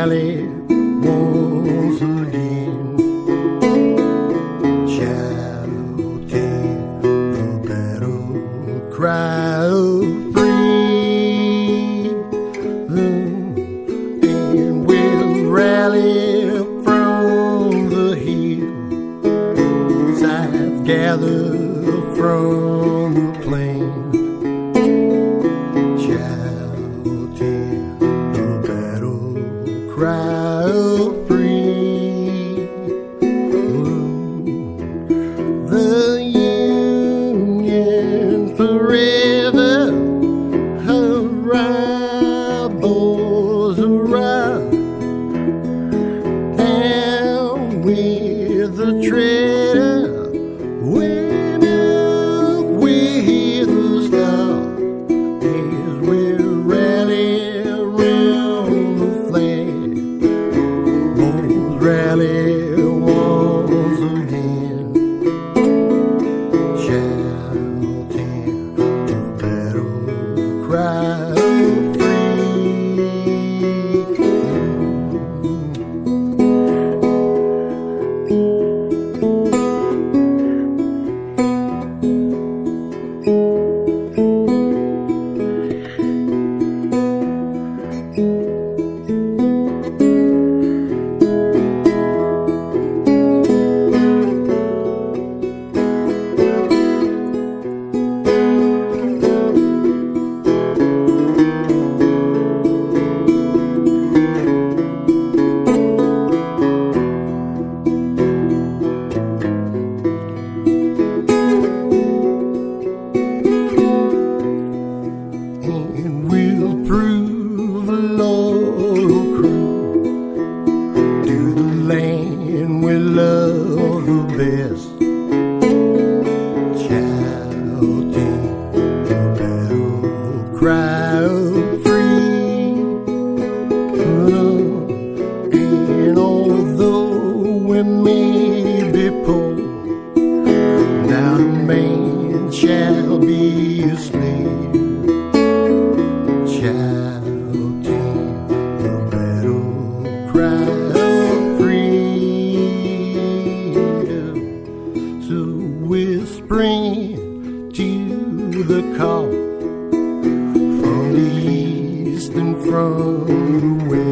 rally once again, shouting the battle cry of freedom, and we'll rally from the hills I've gathered from the plain, shouting the battle cry of freedom. The Union forever, hurrah, boys, hurrah, down with the traitor, went up with the star, as we rally around the flag, boys, rally once again, shouting the battle cry of and we'll prove a loyal crew to the land we love the best, shouting the battle cry of freedom. And although we may be poor, not a man shall be a slave, shouting the battle cry of freedom. So we're springing to the call from the east and from the west,